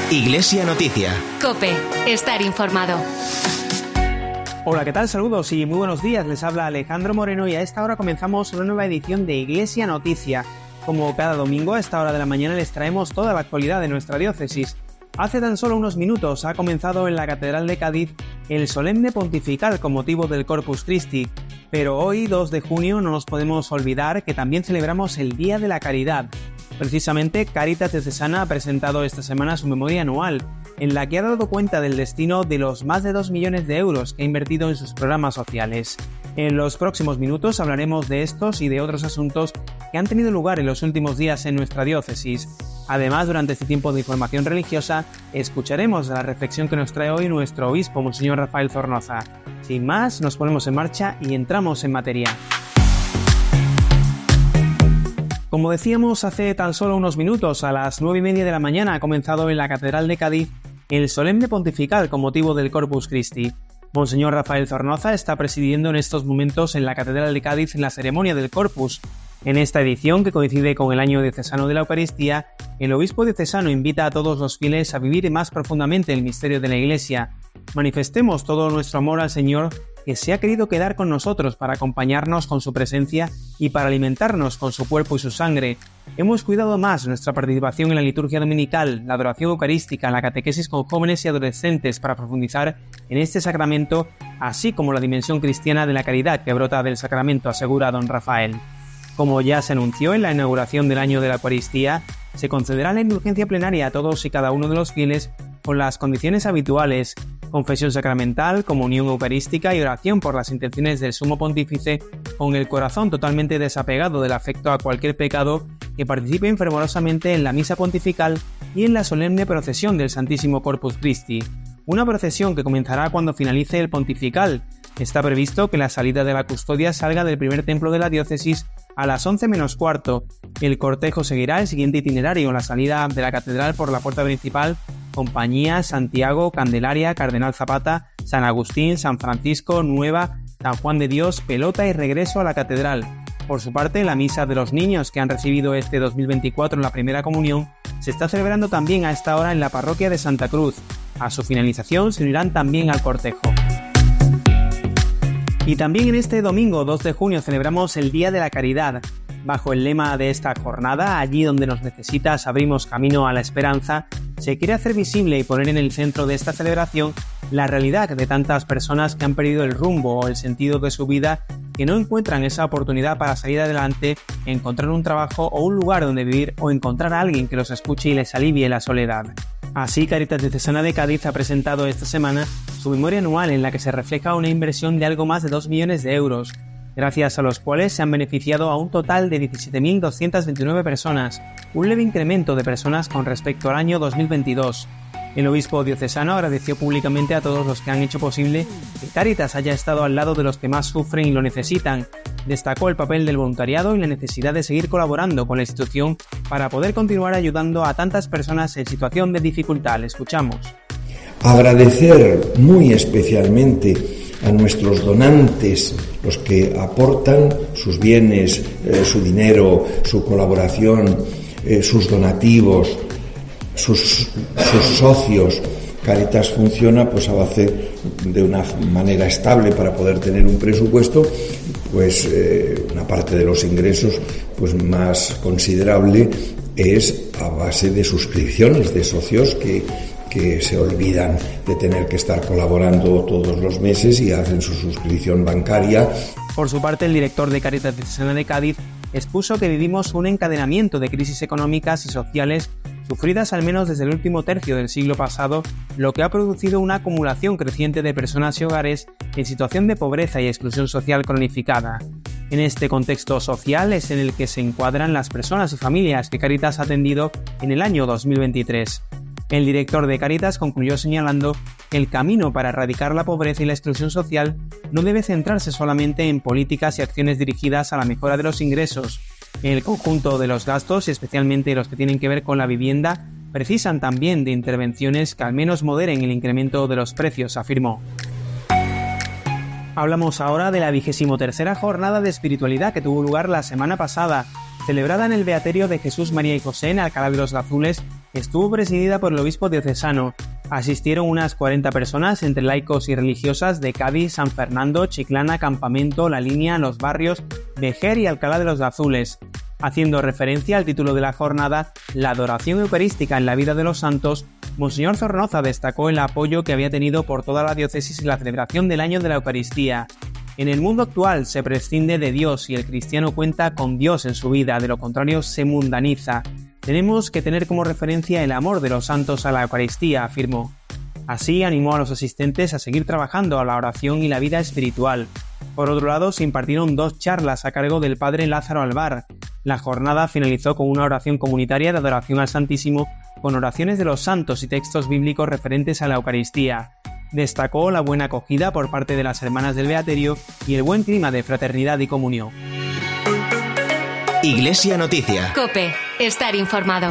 Iglesia Noticia. COPE. Estar informado. Hola, ¿qué tal? Saludos y muy buenos días. Les habla Alejandro Moreno y a esta hora comenzamos una nueva edición de Iglesia Noticia. Como cada domingo a esta hora de la mañana les traemos toda la actualidad de nuestra diócesis. Hace tan solo unos minutos ha comenzado en la Catedral de Cádiz el solemne pontifical con motivo del Corpus Christi. Pero hoy, 2 de junio, no nos podemos olvidar que también celebramos el Día de la Caridad. Precisamente, Cáritas Diocesana ha presentado esta semana su memoria anual, en la que ha dado cuenta del destino de los más de 2 millones de euros que ha invertido en sus programas sociales. En los próximos minutos hablaremos de estos y de otros asuntos que han tenido lugar en los últimos días en nuestra diócesis. Además, durante este tiempo de información religiosa, escucharemos la reflexión que nos trae hoy nuestro obispo, Monseñor Rafael Zornoza. Sin más, nos ponemos en marcha y entramos en materia. Como decíamos hace tan solo unos minutos, a las 9:30 de la mañana ha comenzado en la Catedral de Cádiz el solemne pontifical con motivo del Corpus Christi. Monseñor Rafael Zornoza está presidiendo en estos momentos en la Catedral de Cádiz la ceremonia del Corpus. En esta edición, que coincide con el año diocesano de la Eucaristía, el obispo diocesano invita a todos los fieles a vivir más profundamente el misterio de la Iglesia. Manifestemos todo nuestro amor al Señor, que se ha querido quedar con nosotros para acompañarnos con su presencia y para alimentarnos con su cuerpo y su sangre. Hemos cuidado más nuestra participación en la liturgia dominical, la adoración eucarística, la catequesis con jóvenes y adolescentes para profundizar en este sacramento, así como la dimensión cristiana de la caridad que brota del sacramento, asegura don Rafael. Como ya se anunció en la inauguración del año de la Eucaristía, se concederá la indulgencia plenaria a todos y cada uno de los fieles con las condiciones habituales: confesión sacramental, comunión eucarística y oración por las intenciones del Sumo Pontífice, con el corazón totalmente desapegado del afecto a cualquier pecado, que participen fervorosamente en la misa pontifical y en la solemne procesión del Santísimo Corpus Christi. Una procesión que comenzará cuando finalice el pontifical. Está previsto que la salida de la custodia salga del primer templo de la diócesis a las 11 menos cuarto. El cortejo seguirá el siguiente itinerario: la salida de la catedral por la puerta principal, Compañía, Santiago, Candelaria, Cardenal Zapata, San Agustín, San Francisco, Nueva, San Juan de Dios, Pelota y regreso a la catedral. Por su parte, la misa de los niños que han recibido este 2024 la primera comunión se está celebrando también a esta hora en la parroquia de Santa Cruz. A su finalización se unirán también al cortejo. Y también en este domingo 2 de junio celebramos el Día de la Caridad. Bajo el lema de esta jornada, allí donde nos necesitas abrimos camino a la esperanza, se quiere hacer visible y poner en el centro de esta celebración la realidad de tantas personas que han perdido el rumbo o el sentido de su vida, que no encuentran esa oportunidad para salir adelante, encontrar un trabajo o un lugar donde vivir o encontrar a alguien que los escuche y les alivie la soledad. Así, Cáritas Diocesana de Cádiz ha presentado esta semana su memoria anual, en la que se refleja una inversión de algo más de 2 millones de euros, gracias a los cuales se han beneficiado a un total de 17.229 personas, un leve incremento de personas con respecto al año 2022. El obispo diocesano agradeció públicamente a todos los que han hecho posible que Cáritas haya estado al lado de los que más sufren y lo necesitan. Destacó el papel del voluntariado y la necesidad de seguir colaborando con la institución para poder continuar ayudando a tantas personas en situación de dificultad. Escuchamos. Agradecer muy especialmente a nuestros donantes, los que aportan sus bienes, su dinero, su colaboración, sus donativos, sus socios. Cáritas funciona pues a base de una manera estable para poder tener un presupuesto, pues una parte de los ingresos pues más considerable es a base de suscripciones de socios que se olvidan de tener que estar colaborando todos los meses y hacen su suscripción bancaria. Por su parte, el director de Cáritas Diocesana de Cádiz expuso que vivimos un encadenamiento de crisis económicas y sociales sufridas al menos desde el último tercio del siglo pasado, lo que ha producido una acumulación creciente de personas y hogares en situación de pobreza y exclusión social cronificada. En este contexto social es en el que se encuadran las personas y familias que Cáritas ha atendido en el año 2023. El director de Cáritas concluyó señalando que el camino para erradicar la pobreza y la exclusión social no debe centrarse solamente en políticas y acciones dirigidas a la mejora de los ingresos. El conjunto de los gastos, y especialmente los que tienen que ver con la vivienda, precisan también de intervenciones que al menos moderen el incremento de los precios, afirmó. Hablamos ahora de la 23ª jornada de espiritualidad que tuvo lugar la semana pasada, celebrada en el Beaterio de Jesús, María y José en Alcalá de los Gazules, estuvo presidida por el obispo diocesano. Asistieron unas 40 personas entre laicos y religiosas de Cádiz, San Fernando, Chiclana, Campamento, La Línea, Los Barrios, Vejer y Alcalá de los Azules. Haciendo referencia al título de la jornada, la adoración eucarística en la vida de los santos, Monseñor Zornoza destacó el apoyo que había tenido por toda la diócesis en la celebración del año de la Eucaristía. En el mundo actual se prescinde de Dios y el cristiano cuenta con Dios en su vida, de lo contrario se mundaniza. Tenemos que tener como referencia el amor de los santos a la Eucaristía, afirmó. Así animó a los asistentes a seguir trabajando a la oración y la vida espiritual. Por otro lado, se impartieron 2 charlas a cargo del padre Lázaro Alvar. La jornada finalizó con una oración comunitaria de adoración al Santísimo, con oraciones de los santos y textos bíblicos referentes a la Eucaristía. Destacó la buena acogida por parte de las hermanas del Beaterio y el buen clima de fraternidad y comunión. Iglesia Noticia. COPE. Estar informado.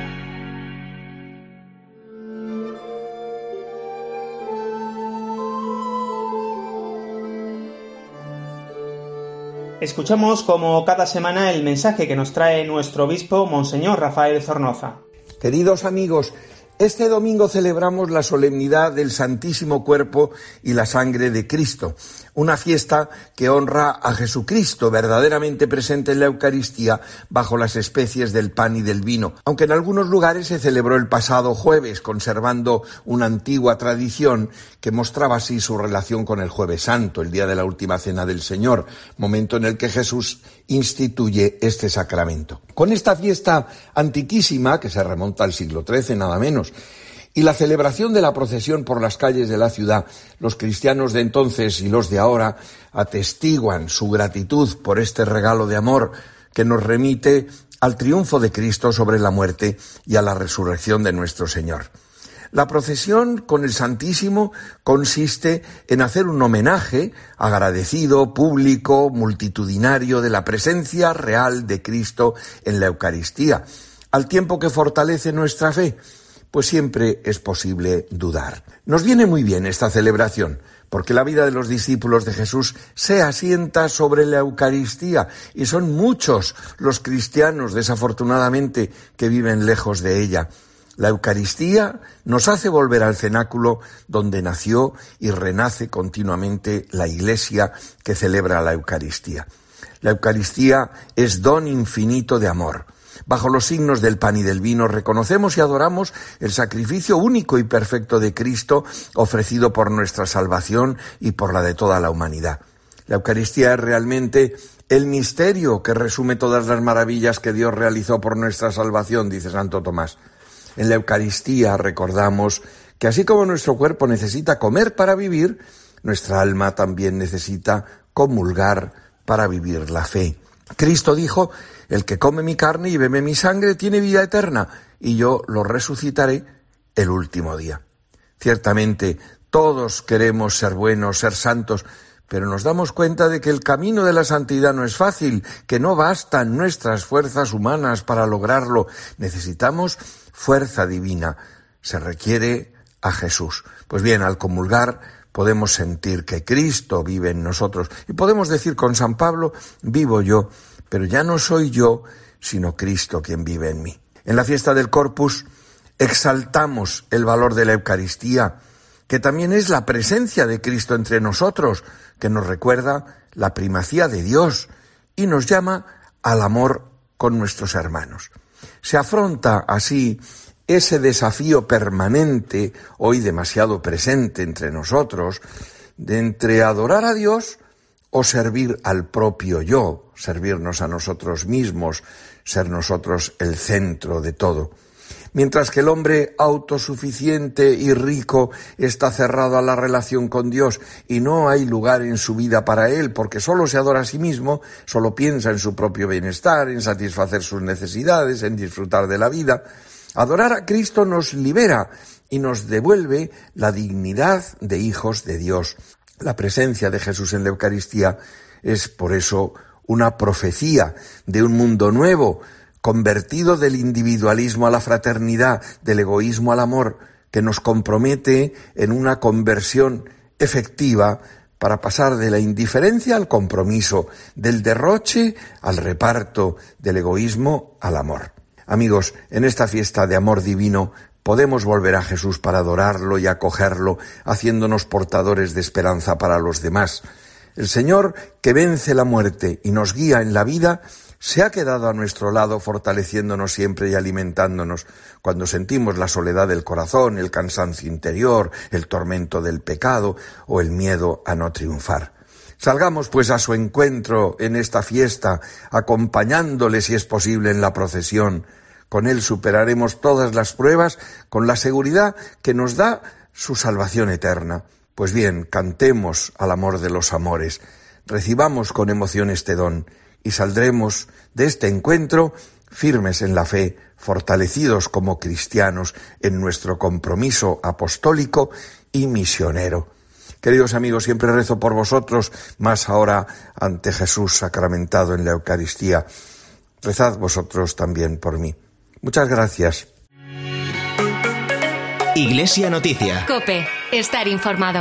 Escuchamos como cada semana el mensaje que nos trae nuestro obispo, Monseñor Rafael Zornoza. Queridos amigos, este domingo celebramos la solemnidad del Santísimo Cuerpo y la Sangre de Cristo, una fiesta que honra a Jesucristo verdaderamente presente en la Eucaristía bajo las especies del pan y del vino, aunque en algunos lugares se celebró el pasado jueves, conservando una antigua tradición que mostraba así su relación con el Jueves Santo, el día de la última cena del Señor, momento en el que Jesús instituye este sacramento. Con esta fiesta antiquísima, que se remonta al siglo XIII nada menos, y la celebración de la procesión por las calles de la ciudad, los cristianos de entonces y los de ahora atestiguan su gratitud por este regalo de amor que nos remite al triunfo de Cristo sobre la muerte y a la resurrección de nuestro Señor. La procesión con el Santísimo consiste en hacer un homenaje agradecido, público, multitudinario de la presencia real de Cristo en la Eucaristía, al tiempo que fortalece nuestra fe, pues siempre es posible dudar. Nos viene muy bien esta celebración, porque la vida de los discípulos de Jesús se asienta sobre la Eucaristía, y son muchos los cristianos, desafortunadamente, que viven lejos de ella. La Eucaristía nos hace volver al cenáculo donde nació y renace continuamente la Iglesia que celebra la Eucaristía. La Eucaristía es don infinito de amor. Bajo los signos del pan y del vino reconocemos y adoramos el sacrificio único y perfecto de Cristo ofrecido por nuestra salvación y por la de toda la humanidad. La Eucaristía es realmente el misterio que resume todas las maravillas que Dios realizó por nuestra salvación, dice Santo Tomás. En la Eucaristía recordamos que así como nuestro cuerpo necesita comer para vivir, nuestra alma también necesita comulgar para vivir la fe. Cristo dijo: el que come mi carne y bebe mi sangre tiene vida eterna, y yo lo resucitaré el último día. Ciertamente, todos queremos ser buenos, ser santos, pero nos damos cuenta de que el camino de la santidad no es fácil, que no bastan nuestras fuerzas humanas para lograrlo. Necesitamos fuerza divina. Se requiere a Jesús. Pues bien, al comulgar podemos sentir que Cristo vive en nosotros y podemos decir con San Pablo: vivo yo, pero ya no soy yo, sino Cristo quien vive en mí. En la fiesta del Corpus exaltamos el valor de la Eucaristía, que también es la presencia de Cristo entre nosotros, que nos recuerda la primacía de Dios y nos llama al amor con nuestros hermanos. Se afronta así ese desafío permanente, hoy demasiado presente entre nosotros, de entre adorar a Dios o servir al propio yo, servirnos a nosotros mismos, ser nosotros el centro de todo. Mientras que el hombre autosuficiente y rico está cerrado a la relación con Dios y no hay lugar en su vida para él, porque solo se adora a sí mismo, solo piensa en su propio bienestar, en satisfacer sus necesidades, en disfrutar de la vida. Adorar a Cristo nos libera y nos devuelve la dignidad de hijos de Dios. La presencia de Jesús en la Eucaristía es por eso una profecía de un mundo nuevo, convertido del individualismo a la fraternidad, del egoísmo al amor, que nos compromete en una conversión efectiva para pasar de la indiferencia al compromiso, del derroche al reparto, del egoísmo al amor. Amigos, en esta fiesta de amor divino podemos volver a Jesús para adorarlo y acogerlo, haciéndonos portadores de esperanza para los demás. El Señor, que vence la muerte y nos guía en la vida, se ha quedado a nuestro lado fortaleciéndonos siempre y alimentándonos cuando sentimos la soledad del corazón, el cansancio interior, el tormento del pecado o el miedo a no triunfar. Salgamos pues a su encuentro en esta fiesta, acompañándole si es posible en la procesión. Con él superaremos todas las pruebas con la seguridad que nos da su salvación eterna. Pues bien, cantemos al amor de los amores, recibamos con emoción este don y saldremos de este encuentro firmes en la fe, fortalecidos como cristianos en nuestro compromiso apostólico y misionero. Queridos amigos, siempre rezo por vosotros, más ahora ante Jesús sacramentado en la Eucaristía. Rezad vosotros también por mí. Muchas gracias. Iglesia Noticia. COPE. Estar informado.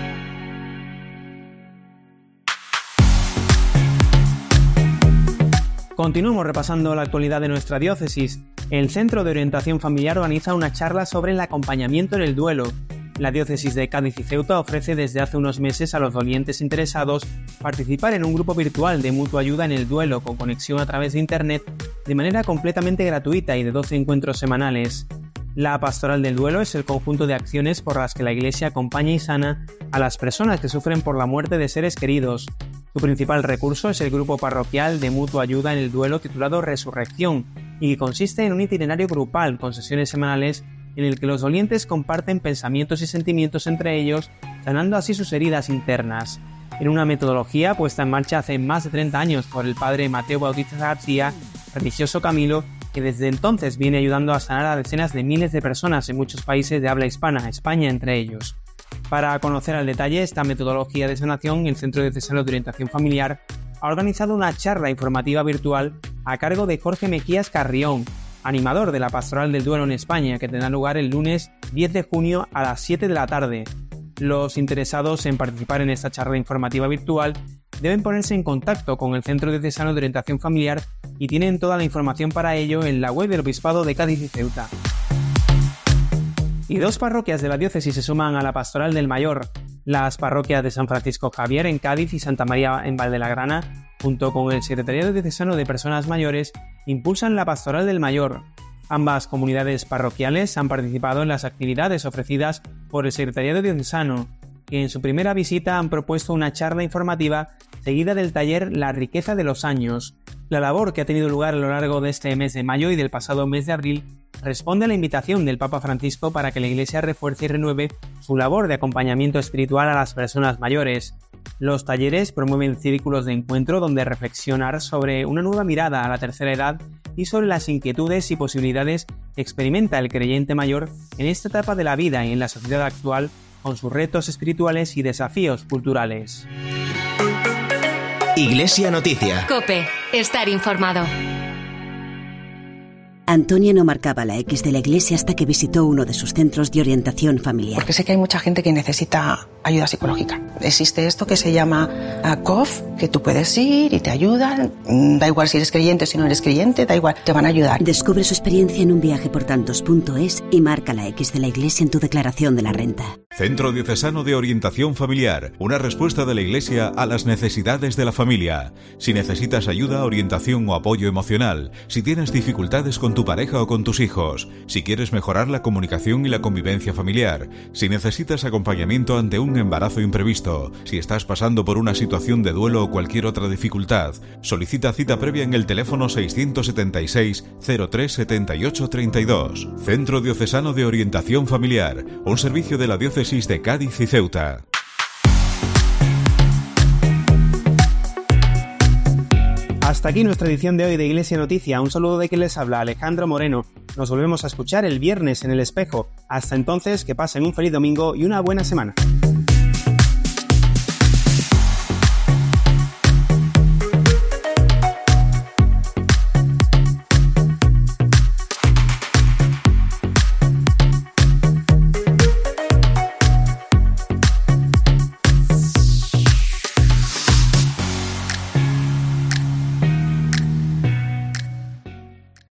Continuamos repasando la actualidad de nuestra diócesis. El Centro de Orientación Familiar organiza una charla sobre el acompañamiento en el duelo. La diócesis de Cádiz y Ceuta ofrece desde hace unos meses a los dolientes interesados participar en un grupo virtual de mutua ayuda en el duelo con conexión a través de Internet de manera completamente gratuita y de 12 encuentros semanales. La Pastoral del Duelo es el conjunto de acciones por las que la Iglesia acompaña y sana a las personas que sufren por la muerte de seres queridos. Su principal recurso es el grupo parroquial de mutua ayuda en el duelo titulado Resurrección y que consiste en un itinerario grupal con sesiones semanales en el que los dolientes comparten pensamientos y sentimientos entre ellos, sanando así sus heridas internas. En una metodología puesta en marcha hace más de 30 años por el padre Mateo Bautista García, religioso Camilo, que desde entonces viene ayudando a sanar a decenas de miles de personas en muchos países de habla hispana, España entre ellos. Para conocer al detalle esta metodología de sanación, el Centro Diocesano de Orientación Familiar ha organizado una charla informativa virtual a cargo de Jorge Mejías Carrión, animador de la Pastoral del Duelo en España, que tendrá lugar el lunes 10 de junio a las 7 de la tarde. Los interesados en participar en esta charla informativa virtual deben ponerse en contacto con el Centro Diocesano de Orientación Familiar y tienen toda la información para ello en la web del Obispado de Cádiz y Ceuta. Y 2 parroquias de la diócesis se suman a la Pastoral del Mayor. Las parroquias de San Francisco Javier en Cádiz y Santa María en Valdelagrana, junto con el Secretariado Diocesano de Personas Mayores, impulsan la Pastoral del Mayor. Ambas comunidades parroquiales han participado en las actividades ofrecidas por el Secretariado Diocesano, que en su primera visita han propuesto una charla informativa seguida del taller La riqueza de los años. La labor que ha tenido lugar a lo largo de este mes de mayo y del pasado mes de abril responde a la invitación del Papa Francisco para que la Iglesia refuerce y renueve su labor de acompañamiento espiritual a las personas mayores. Los talleres promueven círculos de encuentro donde reflexionar sobre una nueva mirada a la tercera edad y sobre las inquietudes y posibilidades que experimenta el creyente mayor en esta etapa de la vida y en la sociedad actual con sus retos espirituales y desafíos culturales. Iglesia Noticia. COPE. Estar informado. Antonia no marcaba la X de la iglesia hasta que visitó uno de sus centros de orientación familiar. Porque sé que hay mucha gente que necesita ayuda psicológica. Existe esto que se llama COF, que tú puedes ir y te ayudan. Da igual si eres creyente o si no eres creyente, da igual, te van a ayudar. Descubre su experiencia en unviajeportantos.es y marca la X de la iglesia en tu declaración de la renta. Centro Diocesano de Orientación Familiar, una respuesta de la Iglesia a las necesidades de la familia. Si necesitas ayuda, orientación o apoyo emocional, si tienes dificultades con tu pareja o con tus hijos, si quieres mejorar la comunicación y la convivencia familiar, si necesitas acompañamiento ante un embarazo imprevisto, si estás pasando por una situación de duelo o cualquier otra dificultad, solicita cita previa en el teléfono 676 03 78 32. Centro Diocesano de Orientación Familiar, un servicio de la Diócesis de Cádiz y Ceuta. Hasta aquí nuestra edición de hoy de Iglesia Noticia. Un saludo de quien les habla, Alejandro Moreno. Nos volvemos a escuchar el viernes en El Espejo. Hasta entonces, que pasen un feliz domingo y una buena semana.